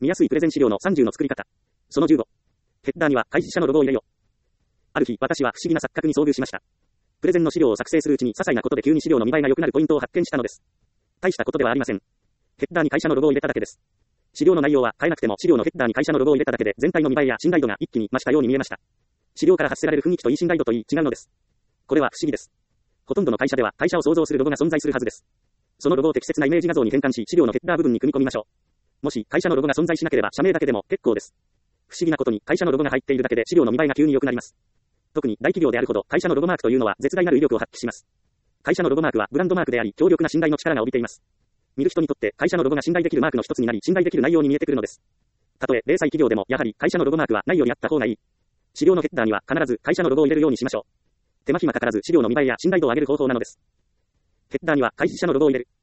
見やすいプレゼン資料の30の作り方。その15。ヘッダーには開示者のロゴを入れよう。ある日、私は不思議な錯覚に遭遇しました。プレゼンの資料を作成するうちに些細なことで急に資料の見栄えが良くなるポイントを発見したのです。大したことではありません。ヘッダーに会社のロゴを入れただけです。資料の内容は変えなくても資料のヘッダーに会社のロゴを入れただけで全体の見栄えや信頼度が一気に増したように見えました。資料から発せられる雰囲気といい信頼度といい違うのです。これは不思議です。ほとんどの会社では会社を想像するロゴが存在するはずです。そのロゴを適切なイメージ画像に変換し資料のヘッダー部分に組み込みましょう。もし会社のロゴが存在しなければ社名だけでも結構です。不思議なことに会社のロゴが入っているだけで資料の見栄えが急に良くなります。特に大企業であるほど会社のロゴマークというのは絶大なる威力を発揮します。会社のロゴマークはブランドマークであり強力な信頼の力が帯びています。見る人にとって会社のロゴが信頼できるマークの一つになり信頼できる内容に見えてくるのです。たとえ零細企業でもやはり会社のロゴマークはないよりあった方がいい。資料のヘッダーには必ず会社のロゴを入れるようにしましょう。手間暇かからず資料の見栄えや信頼度を上げる方法なのです。ヘッダーには開示者のロゴを入れる。